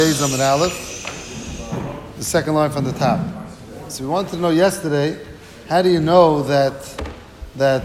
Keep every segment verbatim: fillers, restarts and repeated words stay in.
Amud Aleph, the second line from the top. So we wanted to know yesterday, how do you know that that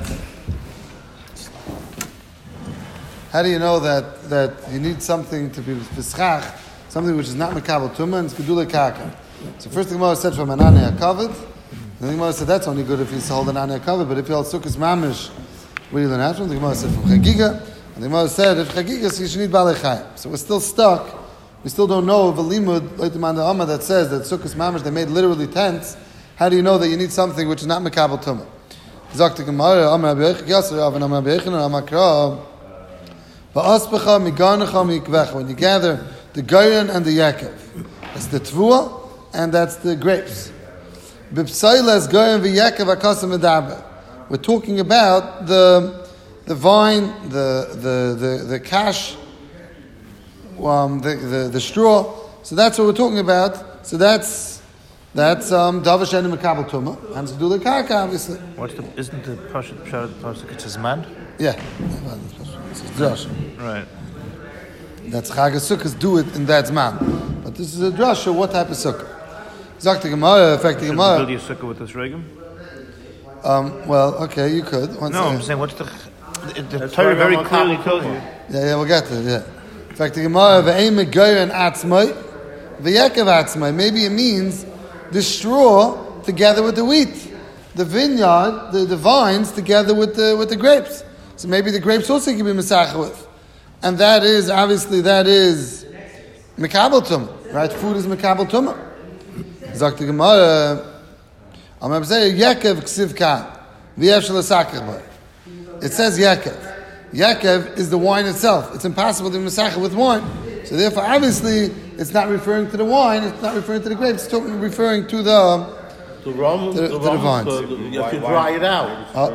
how do you know that that you need something to be b'schach, something which is not mekabel tumah and it's gedulei karka. So first the Gemara said from an anei hakavod, and the Gemara said that's only good if you hold an anei hakavod, but if you hold sukkos mamish, what do you learn out from? The Gemara said from chagiga, and the Gemara said if chagiga, so you should need balei chayim. So we're still stuck. We still don't know of a limud like the man Amma that says that sukkos mamish they made literally tents. How do you know that you need something which is not mekabel tumah? Zok the Gemara, Amar Abiyach Yasser Av and Amar Abiyach and Amar Kra. Ba'aspecha migarnecha mikvecha. When you gather the goyen and the yakev, that's the tvua and that's the grapes. B'psailes goyen v'yakev akasam medaber. We're talking about the the vine, the the the the cash. Um, the, the the straw. So that's what we're talking about. So that's that's um davar she'enu mekabel tumah and gedulei karka, obviously. What's the isn't the pasuk pshat the pasuk it's his man? Yeah, it's drasha. Right. That's Chag HaSukkos do it in that zman. But this is a drasha. What type of sukkah? Zok the Gemara. In fact, the Gemara. Build your sukkah with this regum. Um. Well, okay, you could. One no, second. I'm saying what's the the, the Torah very clearly tells you. Yeah, yeah, we'll get to it. Yeah. In fact, the Gemara ve'ein megoyen atzmai v'yakev atzmai. Maybe it means the straw together with the wheat, the vineyard, the, the vines together with the with the grapes. So maybe the grapes also can be mesacha with, and that is obviously that is mekabel tumah, right? Food is mekabel tumah. Zok the Gemara, I'm going to say yakev ksiv kan v'yev shelasakach bar. It says yakev. Yakev is the wine itself. It's impossible to be mesachah with wine. So therefore, obviously, it's not referring to the wine. It's not referring to the grapes. It's talking, referring to the the rum, to, the, to rum, the vines. The, the, you have to dry it out. Uh,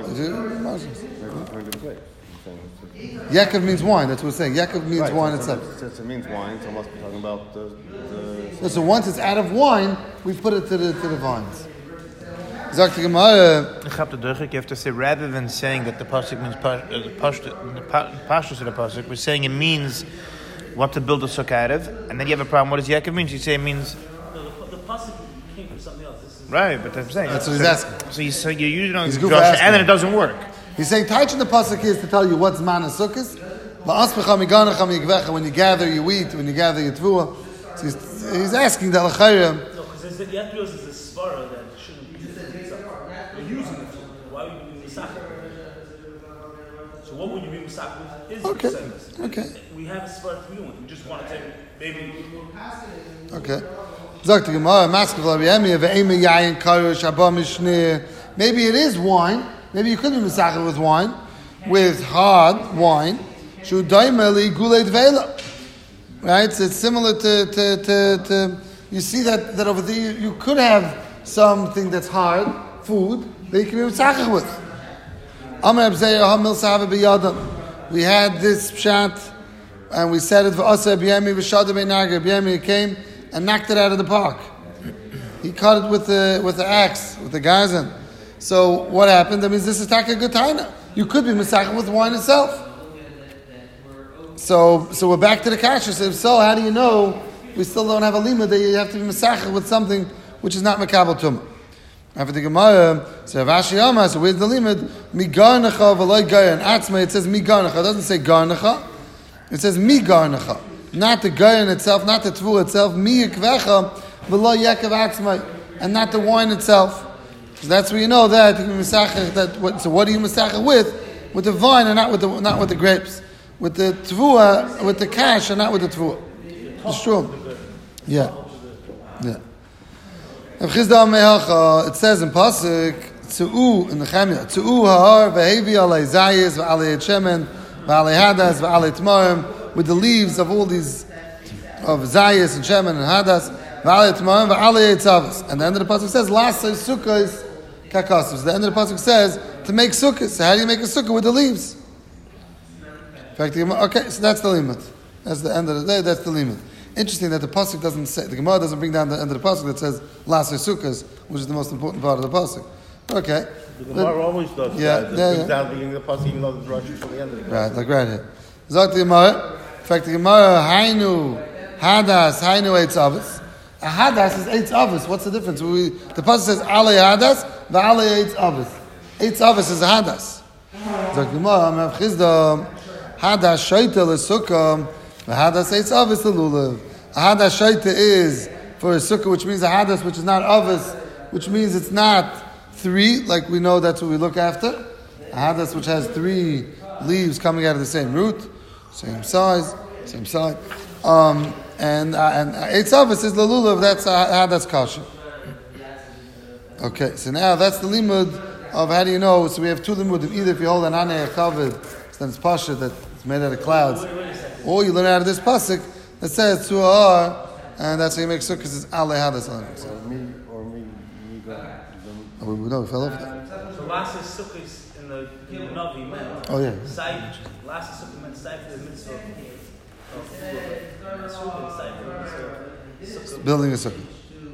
Yaakov means wine. That's what we're saying. Yaakov means right, wine so itself. Since it means wine, so I must be talking about the. the so once it's out of wine, we put it to the to the vines. Zok the Gemara. You have to say rather than saying that the pasuk means pash, uh, the pash, the pashtus of the pasuk, we're saying it means what to build a sukkah out of, and then you have a problem. What does Yaakov mean? You say it means. No, the, the pasuk came from something else. This is right, but that's what I'm saying. That's what so, he's asking. So you so you're using it on He's the drasha, and then it doesn't work. He's saying Taich in the pasuk is to tell you what's man and sukkahs. When you gather your wheat, when you gather your tvua. So he's, he's asking the alachayim. No, because you have to realize it's a svara that shouldn't be used. You're using it. Why would you be misachah? So what would you be misachah with? Is Okay. the Okay. We have a svara to be doing. We just want to take maybe. Okay. Zok the Gemara, Maskav L'Rabbi ve'ema yayin karush haba mishneh. Maybe it is wine. Maybe you could be misachah with wine, with hard wine. Shu daimeli gulei dveila. Right, so it's similar to, to, to, to you see that, that over there you could have something that's hard, food, that you can be misachah with. Amar Abzeiah hamil sahava b'yadam. We had this pshat, and we said it for Asa Abiyami v'shada be'nager. Abiyami came and knocked it out of the park. He cut it with the with the axe, with the gazan. So what happened? That means this is taka gutaina. You could be misachah with wine itself. So, so we're back to the kasha. So if so, how do you know we still don't have a limud that you have to be mesachah with something which is not mekabel tumah? After the Gemara, so Rashi Amar, so where's the limud? Migarnecha v'loy gayan atzma. It says migarnecha. It doesn't say garnecha. It says migarnecha. Not the gayan itself, not the tvu itself. Mi yikvecha v'loy yakev atzma, and not the wine itself. So that's where you know that you can mesachah. That what, so what do you mesachah with? With the vine and not with the not with the grapes. With the tvua, with the cash, and not with the tvua. It's true. Yeah. Yeah. It says in Pasuk, Tzu'u, in the Chemia, Tzu'u ha'ar v'hevi alei zayis v'alei shemen v'alei hadas v'alei tmarim, with the leaves of all these, of zayis and shemen and hadas, v'alei tmarim v'alei tzavas. And the end of the Pasuk says, Lasai sukkahs kakasvs. The end of the Pasuk says, to make sukkahs. So how do you make a sukkah with the leaves? Okay, so that's the limit. That's the end of the day. That's the limit. Interesting that the pasuk doesn't say, the Gemara doesn't bring down the end of the pasuk that says Lasei Sukkos, which is the most important part of the pasuk. Okay. The Gemara always does yeah, that. It yeah, brings yeah. down the beginning of the pasuk, even though the drush is for the end of the pasuk. Right, like right here. Zok the Gemara. In fact, the Gemara Hainu Hadas, Hainu Eitz Avos. A Hadas is Eitz Avos. What's the difference? We, the pasuk says Ale Hadas, the Ale Eitz Avos. Eitz Avos is a Hadas. Zok Gemara, Rav Chisda, Hadas Shaita LeSukkah, the Hadas Eitz Avos LeLulav. A Hadas Shaita is for a Sukkah, which means a Hadas which is not Avos, which means it's not three, like we know that's what we look after. A Hadas which has three leaves coming out of the same root, same size, same side. Um, and uh, and Eitz Avos is LeLulav, that's uh, Hadas Kasha. Okay, so now that's the limud of how do you know? So we have two limudim. Either if you hold an anei kavod, then it's pasha that it's made out of clouds, or you learn out of this pasuk that says tu'ar, and that's how you make sukkahs is ale hadas on it. Or me, or me, me go. Oh, we know we fell off that. So last is sukkahs in the in the Navi meant. Oh yeah. Side, last is sukkah meant side for the mitzvah. Of Building a sukkah.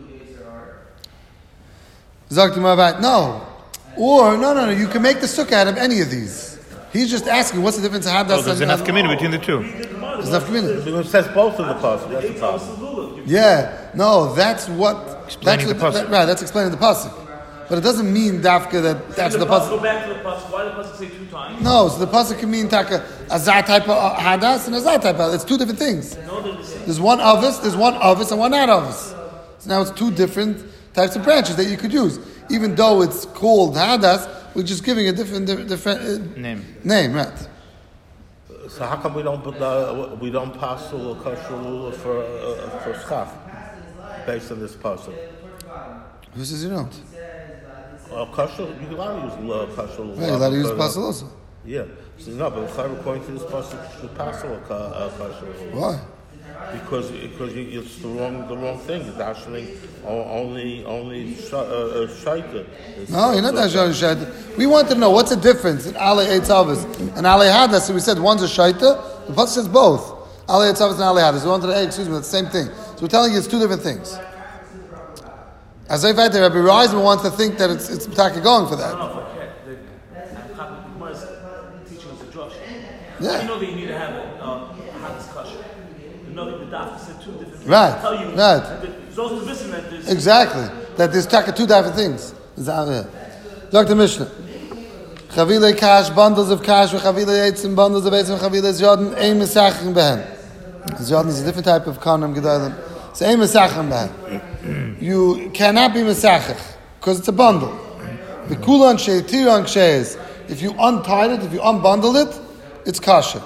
Zakti no. Or, no, no, no, you can make the sukkah out of any of these. He's just asking, what's the difference of hadas Oh, there's and enough community between the two. There's enough community. Because it says both of the pasuk. That's the problem. Yeah, no, that's what... Explaining that's the what, pasuk. that, right, that's explaining the pasuk. But it doesn't mean dafka that that's the Go pasuk. back to the pasuk. Why did the pasuk say two times? No, so the pasuk can mean taka, a zah type of hadas and a zah type of... It's two different things. No, they're the same. There's one avis, there's one avis and one not avis. So now it's two different types of branches that you could use. Even though it's called hadas, we're just giving a different, different, different uh, Name. name, right? So how come we don't put the, we don't pass the kosher lulav for uh, for schach based on this pasuk? Who says you don't? Uh, kosher, you allowed to use uh, kosher lulav. Right, you're allowed to use because, pasuk also. Yeah. So no, but according to this pasuk, you should pass the uh, kosher lulav. Why? Because because you, it's the wrong the wrong thing. It's actually only only sh- uh, uh, shaita. No, you're not that shaita. We want to know what's the difference in Ale Eitz Avos and Ale Hadas. So we said one's a shaita. The pasuk says both. Ale Eitz Avos and Ale Hadas. We wanted to say, excuse me, that's the same thing. So we're telling you it's two different things. As I fact, Rabbi Reisman wants to think that it's it's taka going for that. No, no, forget. The Gemara is teaching us a drush. Yeah. You know that you need to have a uh, hadas kasher. You know that the doctor said two different things. Right, Tell you right. that there's also missing that there's Exactly. That there's taka two different things. Doctor Mishnah. Chavile kash, bundles of kash, chavile eitzim, bundles of eitzim, chavile zyoden, ein mesachim behen. Zyoden is a different type of condom gedolim. It's ein mesachim behen. You cannot be mesachich because it's a bundle. The kulan sheitiran ksheis. If you untie it, if you unbundle it, it's kasha.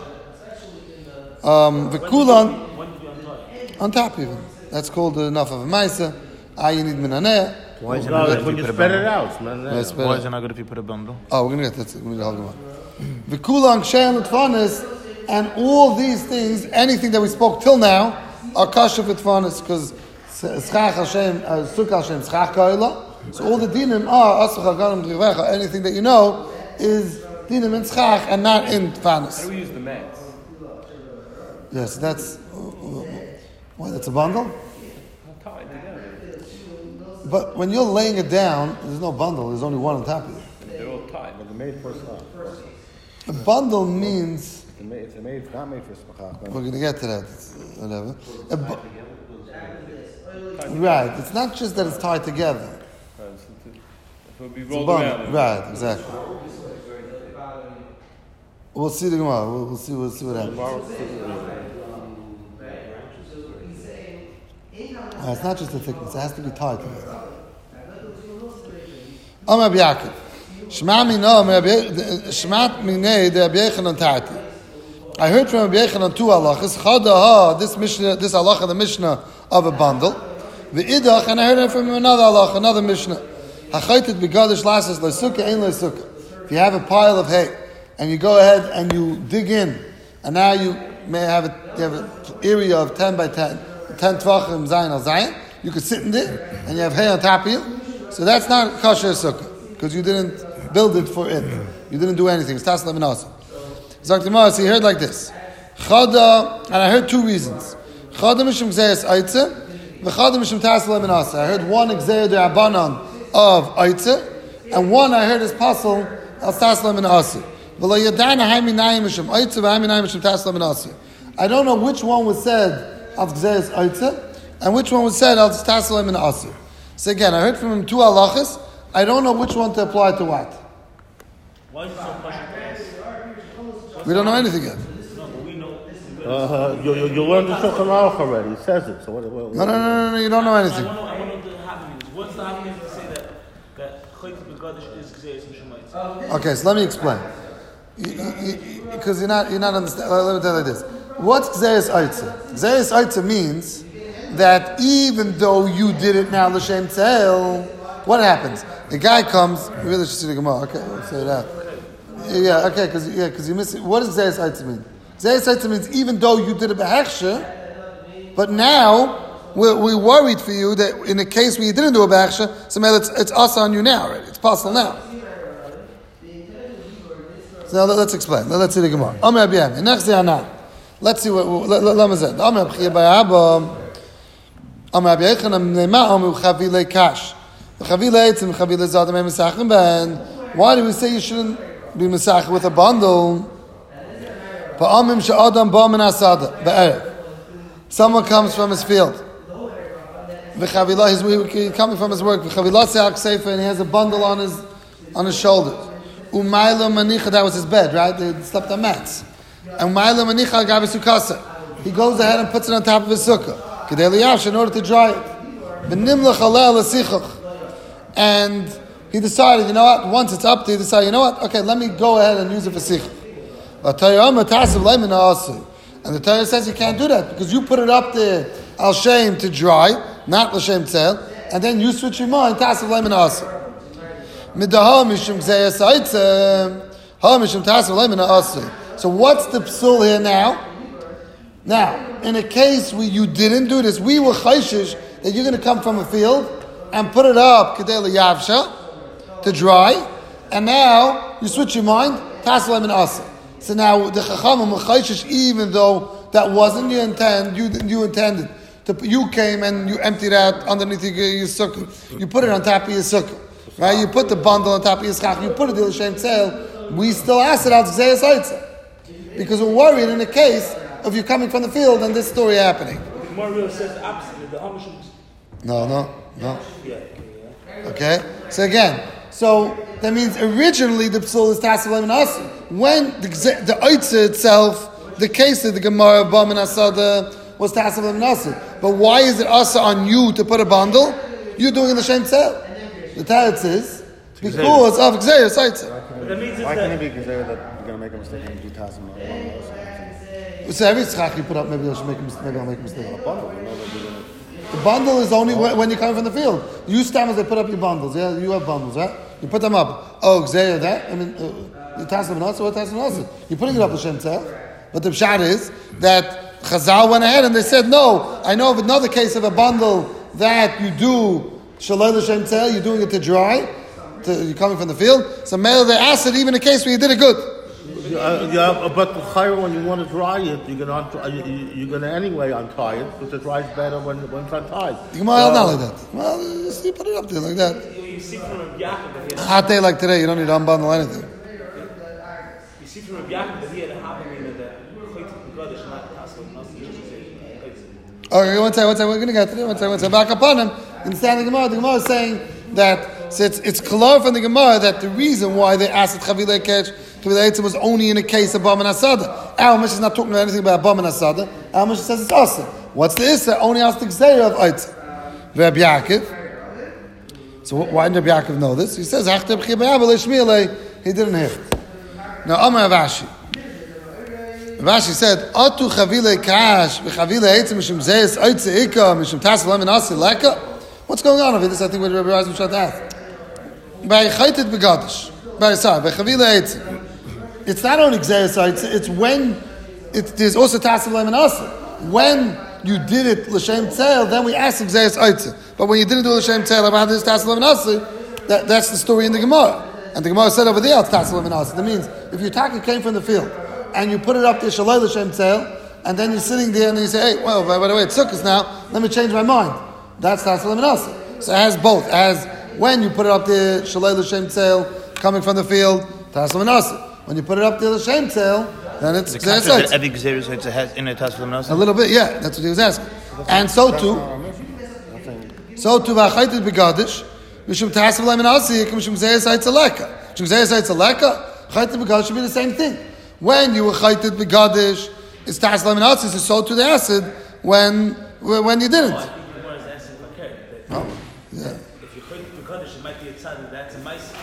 Um, the kulan on top even. That's called enough of a ma'isa. Ah, you need minaneh. Why is it No, not good if when you you put a spread it bundle? out, man. Yes, yeah. but- Why is it not good if you put a bundle? Oh, we're gonna get that. We're gonna hold on. The kulang shein l'tfanis, and all these things, anything that we spoke till now, are kasha v'tfanis because schach Hashem, uh, sukkah Hashem, schach ka'ila. So all the dinim are asuch haganim d'rivecha. Anything that you know is dinim in schach and not in tfanis. We use the mats. Yes, that's what. That's a bundle. Tied together. But when you're laying it down, there's no bundle. There's only one on top of it. They're all tied. But they're made for schach. A bundle means If they're made, if they're made, if not made for schach, we're going to get to that. Whatever. A bu- right. It's not just that it's tied together. If it would be It's a rolled bundle. around. Right. Exactly. We'll see the Gemara. We'll, we'll see. We'll see what happens. Uh, it's not just the thickness; it has to be tied together. Amar Rabbi Yaakov, Shema mino, Shema minei de Rabbi Yechanan Tati. I heard from Rabbi Yechanan two halachas. Chadaha, this Mishnah, this halacha, the Mishnah of a bundle. The idach, and I heard it from another halacha, another Mishnah. Hachaytit begadish lasas lesukkah ein lesukkah. If you have a pile of hay and you go ahead and you dig in, and now you may have a, you have an area of ten by ten. ten tvachim zayin al zayin, you could sit in there and you have hay on top of you. So that's not kosher sukkah because you didn't build it for it. You didn't do anything. It's tasla minasa. Zaktimah, so he heard like this. Chada, and I heard two reasons. Chada mishum gzeias aitze, v'chada mishum tasla minasa. I heard one gzeir de'abanan of aitze, and one I heard is pasal al tasla minasa. V'lo yadana hai minayim mishum aitze, v'hai minayim mishum tasla minasa. I don't know which one was said al Gzeres Oitze, and which one was said al Tasalim and Asur. So again, I heard from him two halachas. I don't know which one to apply to what. Why is it so much to us? We don't know anything yet. No, but we know. Uh, you, you, you learned the Shulchan Aruch already. It says it. So what, what, No, no, no, no, no, you don't know I anything. want to, I want to know the happenings. What's the happening to say that that Chayt Begadish is Gzeis Mishmaitz? Okay, so let me explain. Because you, you, you're not, you're not understanding. Let me tell you this. What's Gzeres Oitze? Gzeres Oitze means that even though you did it now l'shem tzel, what happens? The guy comes. We really should see the Gemara. Okay, let's say that. Yeah, okay, because yeah, because you miss it. What does Gzeres Oitze mean? Gzeres Oitze means even though you did a behechsha, but now we're, we're worried for you that in a case where you didn't do a behechsha, so man, it's it's us on you now already. It's possible now. So now let's explain. Let's see the Gemara. Amar Abiyam. Next day, let's see what let, let, let me say. Amar Abiyam Bayabam. Amar Abiyam. Nema Amar Chavile Kash. The Chavile Eitzim Chavile Zadam Mesachim Ben. Why do we say you shouldn't be mesach with a bundle? Ba'amim she'adam ba'amin asada be'erev. Someone comes from his field. V'chavila, he's coming from his work. V'chavila se'ak seifa, and he has a bundle on his on his shoulders. Umayla manicha, that was his bed, right? They slept on mats. And umayla manicha gabi sukkasa. He goes ahead and puts it on top of his sukkah. Kedei liyash, in order to dry it. V'nimlach aleh l'sichach. And he decided, you know what? Once it's up, he decided, you know what? Okay, let me go ahead and use it for sichach. And the Torah says you can't do that because you put it up there al shem to dry, not l'shem tzel, and then you switch your mind. Tasav lemon aser. Midaha mishum gzeyas aitzem. Ha mishum tasav lemon aser. So what's the psul here now? Now, in a case where you didn't do this, we were chayshish that you're going to come from a field and put it up kedei liyavsha to dry, and now you switch your mind. Tasav lemon aser. So now the Chachamim Chayshish, even though that wasn't your intent, you you intended to, you came and you emptied out underneath your, your sukkah. You put it on top of your sukkah, right? You put the bundle on top of your schach. You put it in the shem tzel. We still ask it out to Gzeres Oitze because we're worried in the case of you coming from the field and this story happening. The Gemara really says the opposite. The Hamishim. No, no, no. Yeah. Okay. So again, so that means originally the psul is tasav lemon aser. When the the oitze itself, the case of the Gemara Bam and Asada was tasav lemon aser. But why is it aser on you to put a bundle? You're doing the shem tzel. The Taretz is because of Gzeres Oitze. Why can't it be Gzeres that you're going to make a mistake and do Tassim on the So every schach you put up, maybe I should make a mistake. Maybe I'll make a mistake. bundle? You know that you're going The bundle is only when, when you're coming from the field. You stammers, they put up your bundles. Yeah, you have bundles, right? You put them up. Oh, Gzeres that. I mean, you tasav lemon aser. What tasav lemon aser? You're putting it up the shem tzel. But the pshat is that Chazal went ahead and they said, no, I know of another case of a bundle that you do shaloi l'shem tzel. You're doing it to dry. To, you're coming from the field. So maybe they asked it even in a case where you did it good. Uh, yeah, but the chayr, when you want to dry it, you're going to you're going to anyway untie it because it dries better when when it's untied. The Gemara held not like that. Well, just you put it up there like that. You see from Rabbi Yaakov that he had Hot day like today, you don't need to unbundle anything. You see from Rabbi Yaakov that he had a happening that Chayt Begadish not Tasav Lemon Aser. Okay, one second, one second, we're going to get to it. One second, one second. Back upon him. Understand the Gemara. The Gemara is saying that so it's it's clear from the Gemara that the reason why they asked that Chavile Ketch Chavile Eitzim was only in a case of Bam and Asada. Our Mishnah is not talking about anything about Bam and Asada. Our Mishnah says it's Asa. What's the Issa? Only asked the Gzeira of Eitzim. Rabbi Yaakov. So why did Rabbi Yaakov know this? He says he didn't hear it. Now Amar Avashi. Avashi said, Atu Chavile Kash v'Chavile Eitzim mishum Gzeis Eitzim Ika mishum Tasav Lemon Aser Leka. What's going on over this? I think what Rabbi Reisman tried to ask. By Chaytet Begadish. By sorry, by Chavile Eitzim. It's not only Gzeres Oitze, it's when it, there's also Tasav Lemon Aser. When you did it l'shem tzel, then we ask Gzeres Oitze. But when you didn't do l'shem tzel, about this Tasav Lemon Aser, that, that's the story in the Gemara. And the Gemara said over there, it's Tasav Lemon Aser. That means if your taka came from the field and you put it up there shaloi l'shem tzel, and then you're sitting there and you say, hey, well, by the way, it's sukkahs now, let me change my mind. That's Tasav Lemon Aser. So it has both. It has when you put it up there shaloi l'shem tzel, coming from the field, Tasav Lemon Aser. When you put it up there l'shem tzel, then it's The Gzeres concept that Eitz. every Gzeres Eitz has in a Taslim A little bit, yeah, that's what he was asking. And so too, so too, v'achaytit begadish, mishum tasav leim asik, mishum Gzeres Eitz aleka. Mishum Gzeres Eitz aleka, chaytit begadish should be the same thing. When you were chaytit begadish, it's tasav leim asik, so so too the acid when when you didn't. I think the Gemara is asking, okay, that Oh, yeah. if you chayt the Kaddish, it might be a tzad, that's a ma'aseh.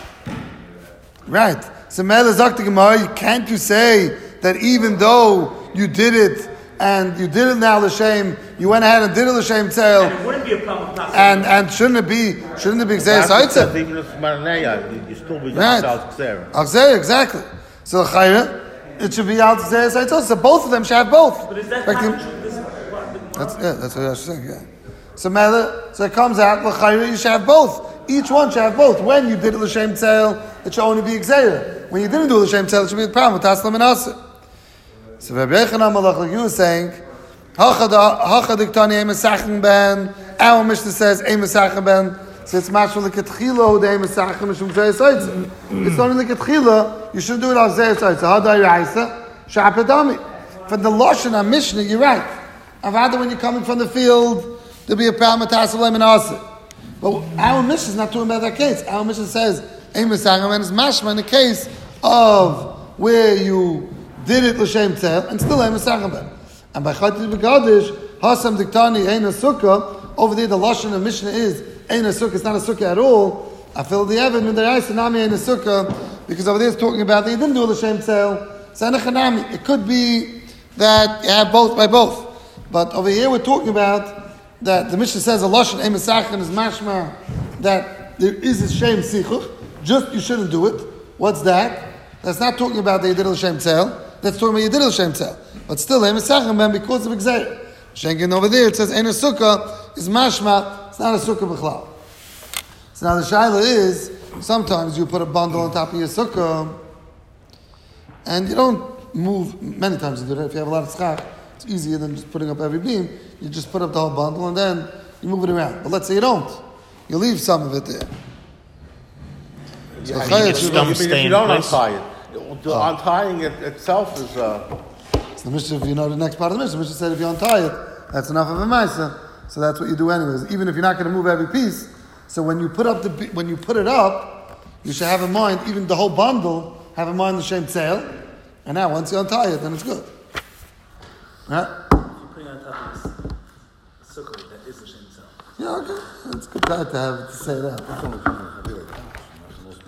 Right. So Mela Zakti Gemara, you can't you say that even though you did it and you did it now l'shem, you went ahead and did it l'shem tzel, And it wouldn't be a problem with and and shouldn't it be shouldn't it be Gzeres That's Eitz? even if it's Maranea, you- you still be Right. out there. Achzeh, exactly. So Chayra, it should be out Gzeres Eitz. So both of them should have both. But is that Like not the- true? This is what the That's yeah, that's what I was saying. Yeah. So Mela, so it comes out l'chayra you should have both. Each one should have both. When you did it l'shem tzel, it should only be Gzeira. When you didn't do l'shem tzel, it should be the problem with taslam and aser. So Rabbi Yechanan Malach, like you were saying, hachad hachad iktani emesachen ben. Our Mishnah says emesachen ben. So it's mashma leketchila the emesachen mishum Gzeres Eitz. It's only leketchila. You shouldn't do it on Gzeres Eitz. Hadai Raisa shapedami. For the lashon on Mishnah, you're right. Avada, when you're coming from the field, there'll be a problem with taslam and aser. But our Mishnah is not talking about that case. Our Mishnah says, Ein Mesachim, and it's mashma in the case of where you did it l'shem tzel, and still Ein Mesachim ben. And by Chaytit Begadish, Hasam Diktani, Ein Sukkah, over there the Lashon of Mishnah is, Ein Sukkah, it's not a Sukkah at all. I feel the Evan, when there is Nami Ein Sukkah, because over there it's talking about that you didn't do l'shem tzel, so Hanami. It could be that you have both by both. But over here we're talking about that the Mishnah says a lashon ein mesachim is mashma that there is a shem sichuch. Just you shouldn't do it. What's that? That's not talking about that you did a shem tzel. That's talking about you did a shem tzel. But still ein mesachim man because of exeir. Shenkin over there it says ein sukkah is mashma. It's not a sukkah b'chlal. So now the shaila is sometimes you put a bundle on top of your sukkah and you don't move. Many times you do that. If you have a lot of tzchak, it's easier than just putting up every beam. You just put up the whole bundle and then you move it around. But let's say you don't. You leave some of it there. So Yeah, chayat get should- stum- You mean if stay you in don't place? untie it, the untying it itself is uh, so the Mishnah, if you know the next part of the Mishnah, the Mishnah said if you untie it, that's enough of a ma'aser. So that's what you do anyways. Even if you're not going to move every piece. So when you put up the bi- when you put it up, you should have in mind even the whole bundle. Have in mind the shem tzel. And now once you untie it, then it's good. Right? putting on top of this sukkah, that is the shem itself. Yeah, okay. It's good to have to say that.